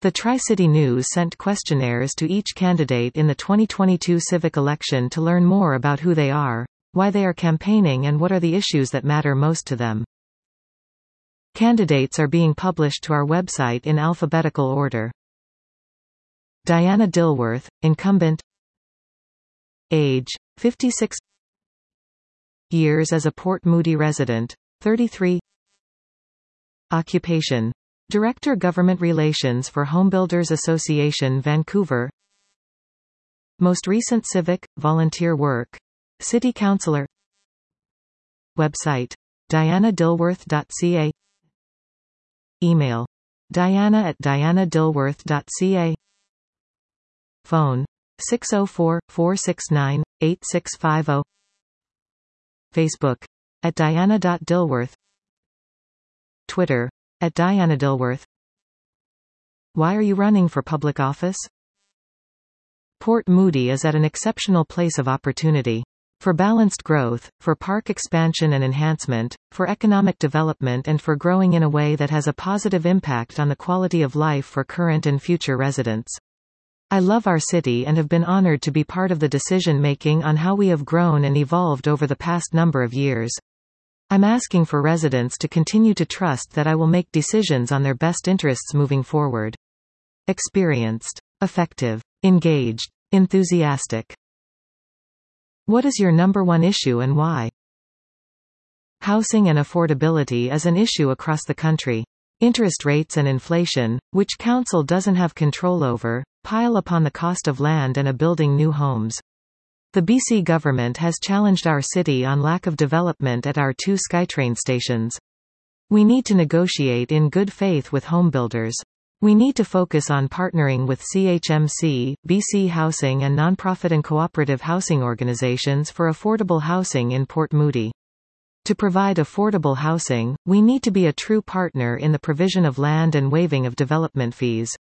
The Tri-City News sent questionnaires to each candidate in the 2022 civic election to learn more about who they are, why they are campaigning and what are the issues that matter most to them. Candidates are being published to our website in alphabetical order. Diana Dilworth, incumbent. Age, 56. Years as a Port Moody resident, 33. Occupation, Director Government Relations for Homebuilders Association Vancouver. Most recent civic, volunteer work. City Councillor. Website, dianadilworth.ca. Email, diana@dianadilworth.ca. Phone, 604-469-8650. Facebook, @diana.dilworth. Twitter, @dianadilworth. Why are you running for public office? Port Moody is at an exceptional place of opportunity. For balanced growth, for park expansion and enhancement, for economic development and for growing in a way that has a positive impact on the quality of life for current and future residents. I love our city and have been honored to be part of the decision-making on how we have grown and evolved over the past number of years. I'm asking for residents to continue to trust that I will make decisions on their best interests moving forward. Experienced, effective, engaged, enthusiastic. What is your number one issue and why? Housing and affordability is an issue across the country. Interest rates and inflation, which council doesn't have control over, pile upon the cost of land and building new homes. The BC government has challenged our city on lack of development at our 2 SkyTrain stations. We need to negotiate in good faith with homebuilders. We need to focus on partnering with CHMC, BC Housing and nonprofit and cooperative housing organizations for affordable housing in Port Moody. To provide affordable housing, we need to be a true partner in the provision of land and waiving of development fees.